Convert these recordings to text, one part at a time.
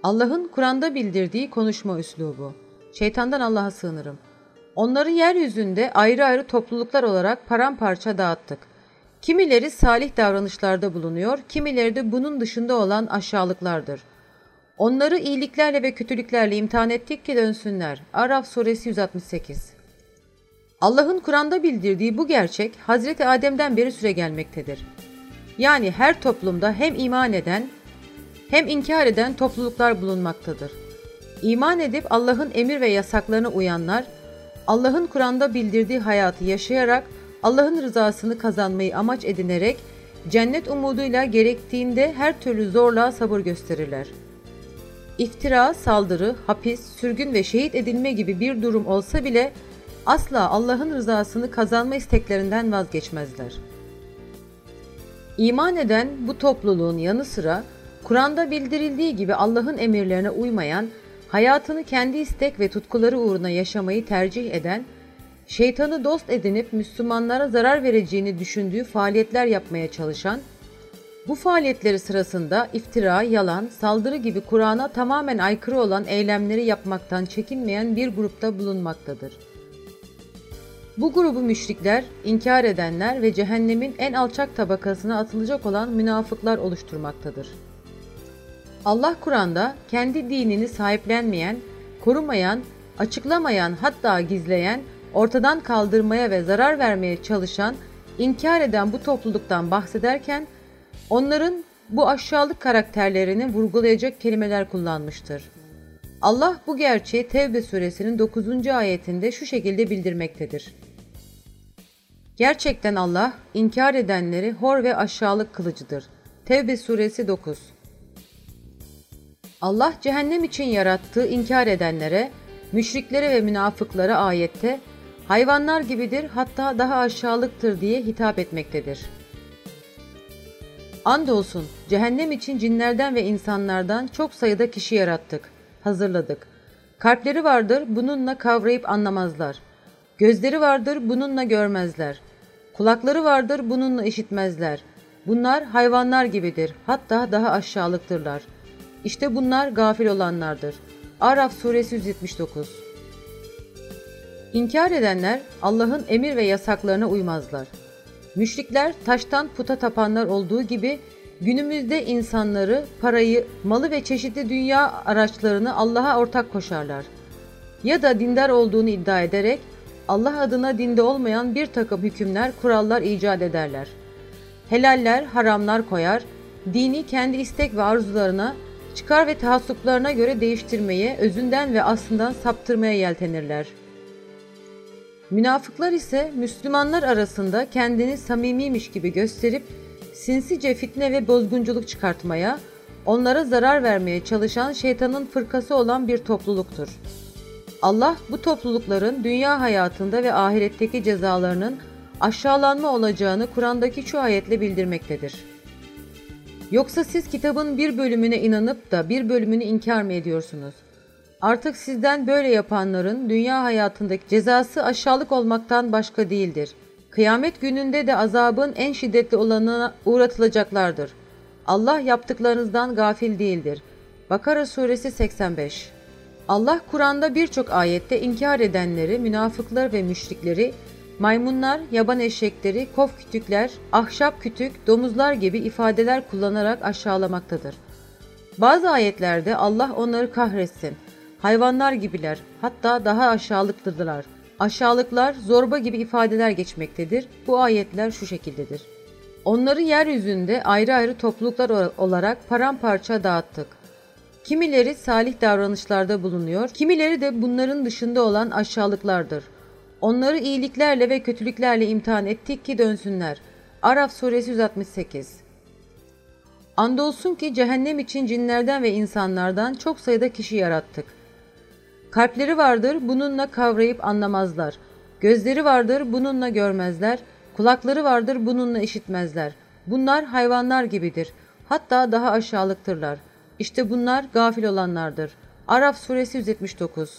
Allah'ın Kur'an'da bildirdiği konuşma üslubu. Şeytandan Allah'a sığınırım. Onları yeryüzünde ayrı ayrı topluluklar olarak paramparça dağıttık. Kimileri salih davranışlarda bulunuyor, kimileri de bunun dışında olan aşağılıklardır. Onları iyiliklerle ve kötülüklerle imtihan ettik ki dönsünler. Araf suresi 168. Allah'ın Kur'an'da bildirdiği bu gerçek Hazreti Adem'den beri süregelmektedir. Yani her toplumda hem iman eden hem inkar eden topluluklar bulunmaktadır. İman edip Allah'ın emir ve yasaklarına uyanlar, Allah'ın Kur'an'da bildirdiği hayatı yaşayarak Allah'ın rızasını kazanmayı amaç edinerek cennet umuduyla gerektiğinde her türlü zorluğa sabır gösterirler. İftira, saldırı, hapis, sürgün ve şehit edilme gibi bir durum olsa bile asla Allah'ın rızasını kazanma isteklerinden vazgeçmezler. İman eden bu topluluğun yanı sıra Kur'an'da bildirildiği gibi Allah'ın emirlerine uymayan, hayatını kendi istek ve tutkuları uğruna yaşamayı tercih eden, şeytanı dost edinip Müslümanlara zarar vereceğini düşündüğü faaliyetler yapmaya çalışan, bu faaliyetleri sırasında iftira, yalan, saldırı gibi Kur'an'a tamamen aykırı olan eylemleri yapmaktan çekinmeyen bir grupta bulunmaktadır. Bu grubu müşrikler, inkar edenler ve cehennemin en alçak tabakasına atılacak olan münafıklar oluşturmaktadır. Allah Kur'an'da kendi dinini sahiplenmeyen, korumayan, açıklamayan, hatta gizleyen, ortadan kaldırmaya ve zarar vermeye çalışan, inkar eden bu topluluktan bahsederken, onların bu aşağılık karakterlerini vurgulayacak kelimeler kullanmıştır. Allah bu gerçeği Tevbe suresinin 9. ayetinde şu şekilde bildirmektedir. Gerçekten Allah, inkar edenleri hor ve aşağılık kılıcıdır. Tevbe suresi 9. Allah cehennem için yarattığı inkar edenlere, müşriklere ve münafıklara ayette, hayvanlar gibidir hatta daha aşağılıktır diye hitap etmektedir. Andolsun cehennem için cinlerden ve insanlardan çok sayıda kişi yarattık, hazırladık. Kalpleri vardır, bununla kavrayıp anlamazlar. Gözleri vardır, bununla görmezler. Kulakları vardır, bununla işitmezler. Bunlar hayvanlar gibidir, hatta daha aşağılıktırlar. İşte bunlar gafil olanlardır. Araf suresi 179. İnkar edenler Allah'ın emir ve yasaklarına uymazlar. Müşrikler taştan puta tapanlar olduğu gibi günümüzde insanları, parayı, malı ve çeşitli dünya araçlarını Allah'a ortak koşarlar. Ya da dindar olduğunu iddia ederek Allah adına dinde olmayan bir takım hükümler, kurallar icat ederler. Helaller, haramlar koyar, dini kendi istek ve arzularına, çıkar ve taassuplarına göre değiştirmeye, özünden ve aslından saptırmaya yeltenirler. Münafıklar ise Müslümanlar arasında kendini samimiymiş gibi gösterip sinsice fitne ve bozgunculuk çıkartmaya, onlara zarar vermeye çalışan şeytanın fırkası olan bir topluluktur. Allah bu toplulukların dünya hayatında ve ahiretteki cezalarının aşağılanma olacağını Kur'an'daki şu ayetle bildirmektedir. Yoksa siz kitabın bir bölümüne inanıp da bir bölümünü inkar mı ediyorsunuz? Artık sizden böyle yapanların dünya hayatındaki cezası aşağılık olmaktan başka değildir. Kıyamet gününde de azabın en şiddetli olanına uğratılacaklardır. Allah yaptıklarınızdan gafil değildir. Bakara suresi 85. Allah Kur'an'da birçok ayette inkar edenleri, münafıklar ve müşrikleri, maymunlar, yaban eşekleri, kof kütükler, ahşap kütük, domuzlar gibi ifadeler kullanarak aşağılamaktadır. Bazı ayetlerde Allah onları kahretsin, hayvanlar gibiler, hatta daha aşağılıktırdılar. Aşağılıklar, zorba gibi ifadeler geçmektedir. Bu ayetler şu şekildedir. Onları yeryüzünde ayrı ayrı topluluklar olarak paramparça dağıttık. Kimileri salih davranışlarda bulunuyor, kimileri de bunların dışında olan aşağılıklardır. Onları iyiliklerle ve kötülüklerle imtihan ettik ki dönsünler. Araf suresi 168. Andolsun ki cehennem için cinlerden ve insanlardan çok sayıda kişi yarattık. Kalpleri vardır, bununla kavrayıp anlamazlar. Gözleri vardır, bununla görmezler. Kulakları vardır, bununla işitmezler. Bunlar hayvanlar gibidir. Hatta daha aşağılıktırlar. İşte bunlar gafil olanlardır. Araf suresi 179.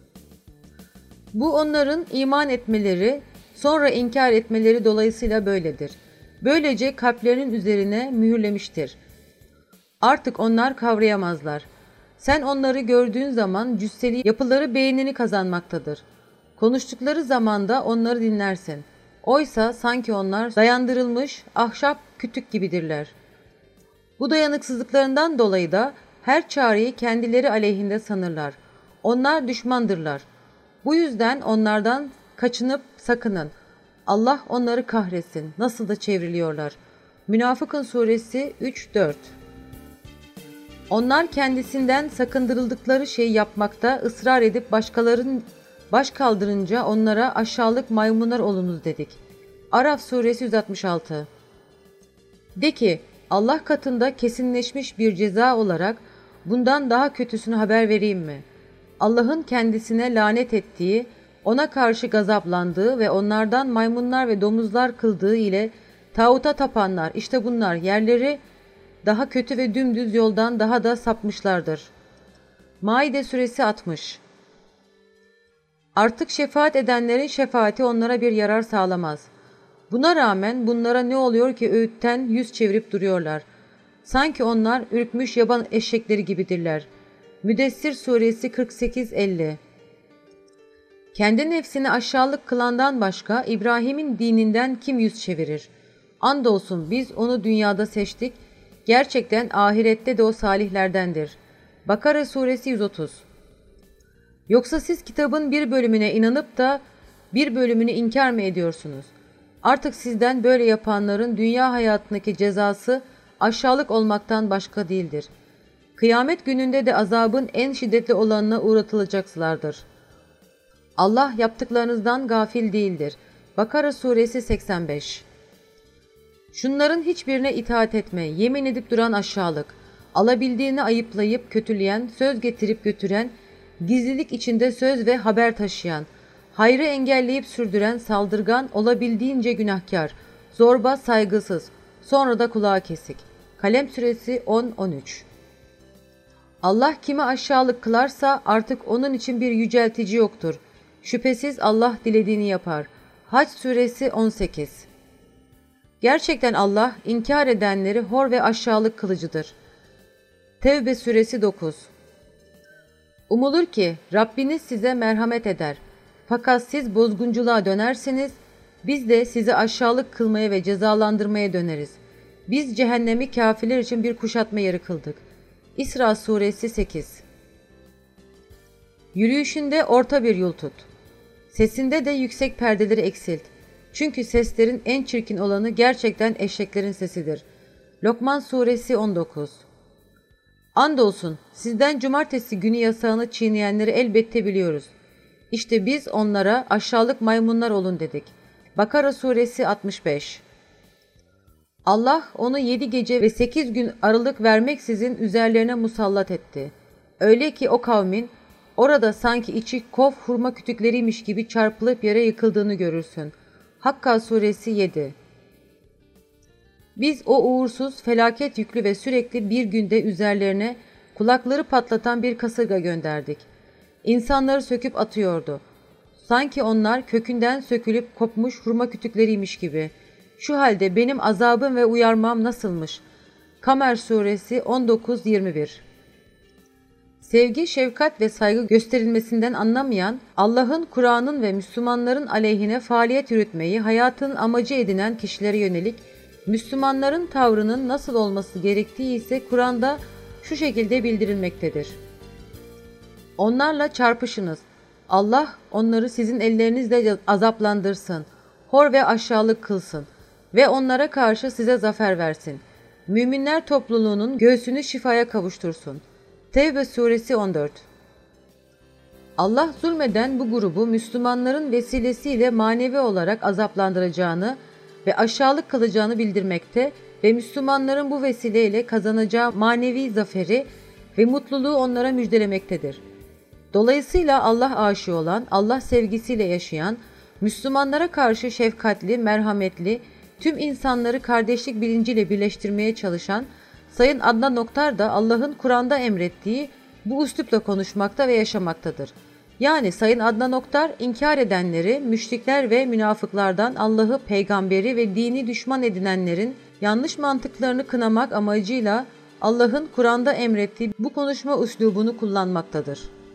Bu onların iman etmeleri, sonra inkar etmeleri dolayısıyla böyledir. Böylece kalplerinin üzerine mühürlemiştir. Artık onlar kavrayamazlar. Sen onları gördüğün zaman cüsseli yapıları beynini kazanmaktadır. Konuştukları zamanda onları dinlersin. Oysa sanki onlar dayandırılmış ahşap kütük gibidirler. Bu dayanıksızlıklarından dolayı da her çareyi kendileri aleyhinde sanırlar. Onlar düşmandırlar. Bu yüzden onlardan kaçınıp sakının. Allah onları kahretsin. Nasıl da çevriliyorlar. Münafıkın suresi 3-4. Onlar kendisinden sakındırıldıkları şeyi yapmakta ısrar edip başkalarının baş kaldırınca onlara aşağılık maymunlar olunuz dedik. Araf suresi 166. De ki Allah katında kesinleşmiş bir ceza olarak bundan daha kötüsünü haber vereyim mi? Allah'ın kendisine lanet ettiği, ona karşı gazaplandığı ve onlardan maymunlar ve domuzlar kıldığı ile tağuta tapanlar, işte bunlar yerleri daha kötü ve dümdüz yoldan daha da sapmışlardır. Maide suresi 60. Artık şefaat edenlerin şefaati onlara bir yarar sağlamaz. Buna rağmen bunlara ne oluyor ki öğütten yüz çevirip duruyorlar. Sanki onlar ürkmüş yaban eşekleri gibidirler. Müddessir suresi 48-50. Kendi nefsini aşağılık kılandan başka İbrahim'in dininden kim yüz çevirir? Andolsun biz onu dünyada seçtik. Gerçekten ahirette de o salihlerdendir. Bakara suresi 130. Yoksa siz kitabın bir bölümüne inanıp da bir bölümünü inkar mı ediyorsunuz? Artık sizden böyle yapanların dünya hayatındaki cezası aşağılık olmaktan başka değildir. Kıyamet gününde de azabın en şiddetli olanına uğratılacaklardır. Allah yaptıklarınızdan gafil değildir. Bakara suresi 85. Şunların hiçbirine itaat etme, yemin edip duran aşağılık, alabildiğini ayıplayıp kötüleyen, söz getirip götüren, gizlilik içinde söz ve haber taşıyan, hayrı engelleyip sürdüren saldırgan, olabildiğince günahkar, zorba, saygısız, sonra da kulağı kesik. Kalem suresi 10-13. Allah kimi aşağılık kılarsa artık onun için bir yüceltici yoktur. Şüphesiz Allah dilediğini yapar. Hac suresi 18. Gerçekten Allah inkar edenleri hor ve aşağılık kılıcıdır. Tevbe suresi 9. Umulur ki Rabbiniz size merhamet eder. Fakat siz bozgunculuğa dönerseniz biz de sizi aşağılık kılmaya ve cezalandırmaya döneriz. Biz cehennemi kafirler için bir kuşatma yeri kıldık. İsra suresi 8. Yürüyüşünde orta bir yol tut. Sesinde de yüksek perdeleri eksilt. Çünkü seslerin en çirkin olanı gerçekten eşeklerin sesidir. Lokman suresi 19. Andolsun sizden cumartesi günü yasağını çiğneyenleri elbette biliyoruz. İşte biz onlara aşağılık maymunlar olun dedik. Bakara suresi 65. Allah onu 7 gece ve 8 gün aralık vermeksizin üzerlerine musallat etti. Öyle ki o kavmin orada sanki içi kof hurma kütükleriymiş gibi çarpılıp yere yıkıldığını görürsün. Hakka suresi 7. Biz o uğursuz, felaket yüklü ve sürekli bir günde üzerlerine kulakları patlatan bir kasırga gönderdik. İnsanları söküp atıyordu. Sanki onlar kökünden sökülüp kopmuş hurma kütükleriymiş gibi. Şu halde benim azabım ve uyarmam nasılmış? Kamer suresi 19-21. Sevgi, şefkat ve saygı gösterilmesinden anlamayan, Allah'ın, Kur'an'ın ve Müslümanların aleyhine faaliyet yürütmeyi hayatın amacı edinen kişilere yönelik Müslümanların tavrının nasıl olması gerektiği ise Kur'an'da şu şekilde bildirilmektedir. Onlarla çarpışınız. Allah onları sizin ellerinizle azaplandırsın, hor ve aşağılık kılsın ve onlara karşı size zafer versin. Müminler topluluğunun göğsünü şifaya kavuştursun. Tevbe suresi 14. Allah zulmeden bu grubu Müslümanların vesilesiyle manevi olarak azaplandıracağını ve aşağılık kılacağını bildirmekte ve Müslümanların bu vesileyle kazanacağı manevi zaferi ve mutluluğu onlara müjdelemektedir. Dolayısıyla Allah aşığı olan, Allah sevgisiyle yaşayan, Müslümanlara karşı şefkatli, merhametli, tüm insanları kardeşlik bilinciyle birleştirmeye çalışan Sayın Adnan Oktar da Allah'ın Kur'an'da emrettiği bu üslupla konuşmakta ve yaşamaktadır. Yani Sayın Adnan Oktar inkar edenleri, müşrikler ve münafıklardan Allah'ı, peygamberi ve dini düşman edinenlerin yanlış mantıklarını kınamak amacıyla Allah'ın Kur'an'da emrettiği bu konuşma üslubunu kullanmaktadır.